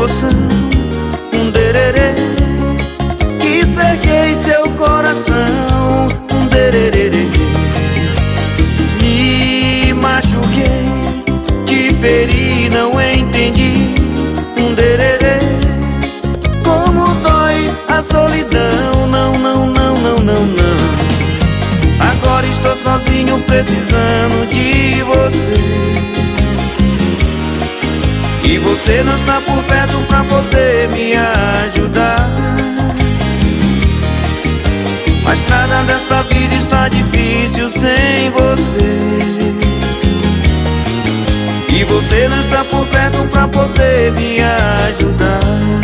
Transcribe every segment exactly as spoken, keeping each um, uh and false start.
emoção, um dererê, que cerquei seu coração, um dererê. Me machuquei, te feri, não entendi, um dererê. Como dói a solidão, não, não, não, não, não, não. Agora estou sozinho precisando de você, e você não está por perto pra poder me ajudar. A estrada desta vida está difícil sem você, e você não está por perto pra poder me ajudar.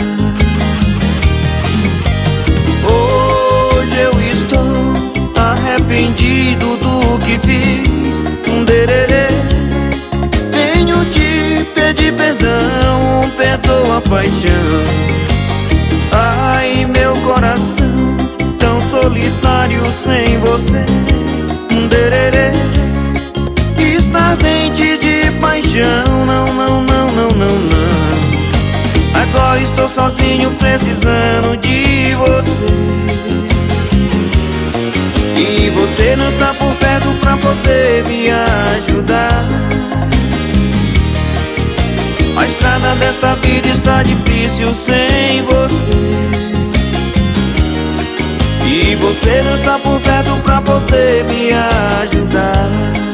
Hoje eu estou arrependido do que fiz, um dererê. Venho te pedir perdão, perdoa a paixão. Ai, meu coração, tão solitário sem você, um dererê. Está ardente de paixão, não, não, não, não, não, não. Agora estou sozinho precisando de você, e você não está por perto pra poder me ajudar. A estrada desta vida está difícil sem você, e você não está por perto pra poder me ajudar.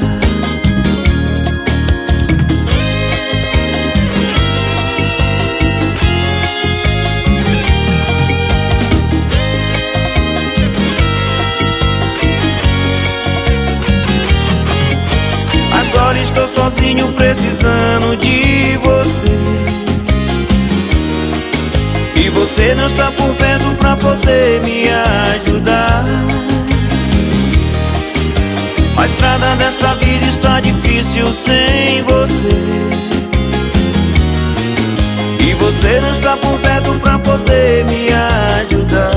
Agora estou sozinho precisando de você, e você não está por perto pra poder me ajudar. A estrada desta vida está difícil sem você, e você não está por perto pra poder me ajudar.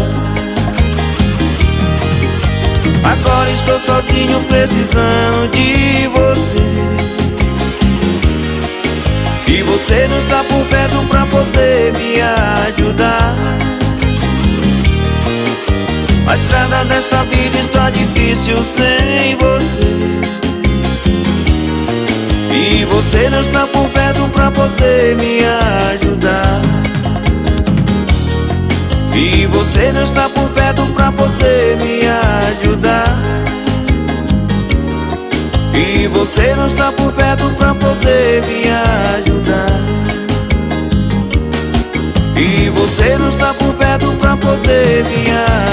Agora estou sozinho precisando de você, e você não está por perto pra poder me ajudar. A estrada desta vida está difícil sem você, e você não está por perto pra poder me ajudar. E você não está por perto pra poder me ajudar. E você não está por perto pra poder me ajudar. E você não está por perto pra poder me ajudar.